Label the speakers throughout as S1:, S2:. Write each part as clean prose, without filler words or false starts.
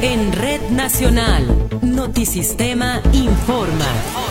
S1: En Red Nacional, Notisistema informa.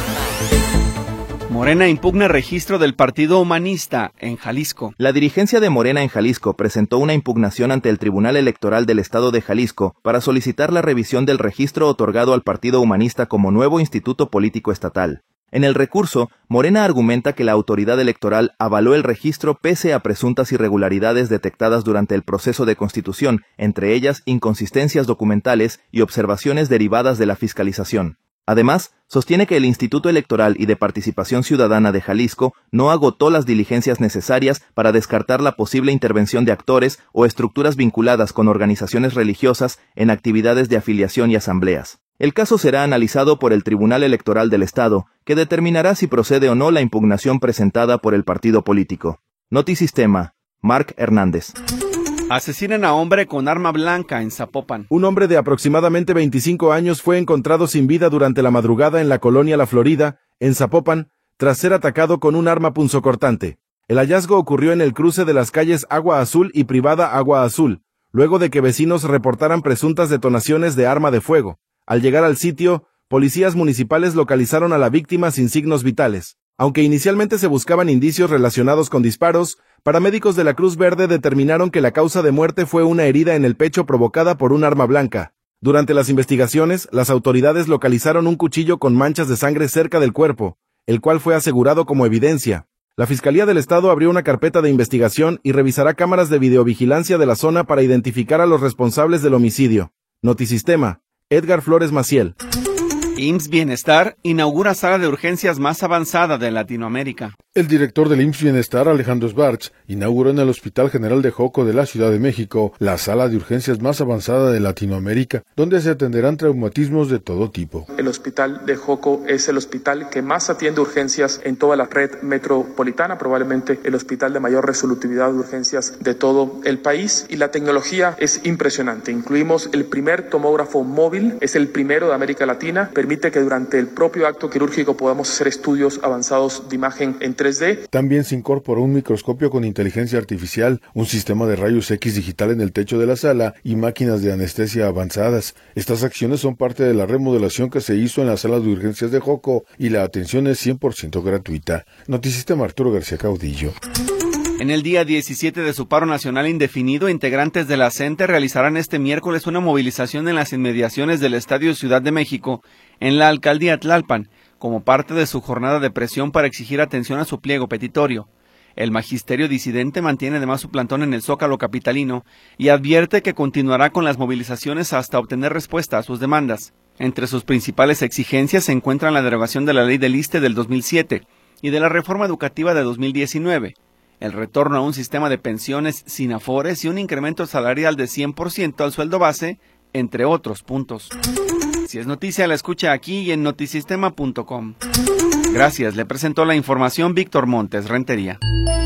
S2: Morena impugna registro del Partido Humanista en Jalisco.
S3: La dirigencia de Morena en Jalisco presentó una impugnación ante el Tribunal Electoral del Estado de Jalisco para solicitar la revisión del registro otorgado al Partido Humanista como nuevo instituto político estatal. En el recurso, Morena argumenta que la autoridad electoral avaló el registro pese a presuntas irregularidades detectadas durante el proceso de constitución, entre ellas inconsistencias documentales y observaciones derivadas de la fiscalización. Además, sostiene que el Instituto Electoral y de Participación Ciudadana de Jalisco no agotó las diligencias necesarias para descartar la posible intervención de actores o estructuras vinculadas con organizaciones religiosas en actividades de afiliación y asambleas. El caso será analizado por el Tribunal Electoral del Estado, que determinará si procede o no la impugnación presentada por el partido político. Notisistema, Marc Hernández.
S2: Asesinan a hombre con arma blanca en Zapopan.
S4: Un hombre de aproximadamente 25 años fue encontrado sin vida durante la madrugada en la colonia La Florida, en Zapopan, tras ser atacado con un arma punzocortante. El hallazgo ocurrió en el cruce de las calles Agua Azul y Privada Agua Azul, luego de que vecinos reportaran presuntas detonaciones de arma de fuego. Al llegar al sitio, policías municipales localizaron a la víctima sin signos vitales. Aunque inicialmente se buscaban indicios relacionados con disparos, paramédicos de la Cruz Verde determinaron que la causa de muerte fue una herida en el pecho provocada por un arma blanca. Durante las investigaciones, las autoridades localizaron un cuchillo con manchas de sangre cerca del cuerpo, el cual fue asegurado como evidencia. La Fiscalía del Estado abrió una carpeta de investigación y revisará cámaras de videovigilancia de la zona para identificar a los responsables del homicidio. Notisistema, Edgar Flores Maciel.
S2: IMSS Bienestar inaugura sala de urgencias más avanzada de Latinoamérica.
S5: El director del IMSS Bienestar, Alejandro Sbarch, inauguró en el Hospital General de Joco de la Ciudad de México la sala de urgencias más avanzada de Latinoamérica, donde se atenderán traumatismos de todo tipo.
S6: El Hospital de Joco es el hospital que más atiende urgencias en toda la red metropolitana, probablemente el hospital de mayor resolutividad de urgencias de todo el país, y la tecnología es impresionante. Incluimos el primer tomógrafo móvil, es el primero de América Latina, permite que durante el propio acto quirúrgico podamos hacer estudios avanzados de imagen en 3D.
S5: También se incorporó un microscopio con inteligencia artificial, un sistema de rayos X digital en el techo de la sala y máquinas de anestesia avanzadas. Estas acciones son parte de la remodelación que se hizo en la sala de urgencias de Joco y la atención es 100% gratuita. Notisistema, Arturo García Caudillo.
S2: En el día 17 de su paro nacional indefinido, integrantes de la CENTE realizarán este miércoles una movilización en las inmediaciones del Estadio Ciudad de México, en la alcaldía Tlalpan, como parte de su jornada de presión para exigir atención a su pliego petitorio. El magisterio disidente mantiene además su plantón en el Zócalo capitalino y advierte que continuará con las movilizaciones hasta obtener respuesta a sus demandas. Entre sus principales exigencias se encuentran la derogación de la ley del ISSSTE del 2007 y de la reforma educativa de 2019, el retorno a un sistema de pensiones sin afores y un incremento salarial de 100% al sueldo base, entre otros puntos. Si es noticia, la escucha aquí y en notisistema.com. Gracias, le presentó la información Víctor Montes Rentería.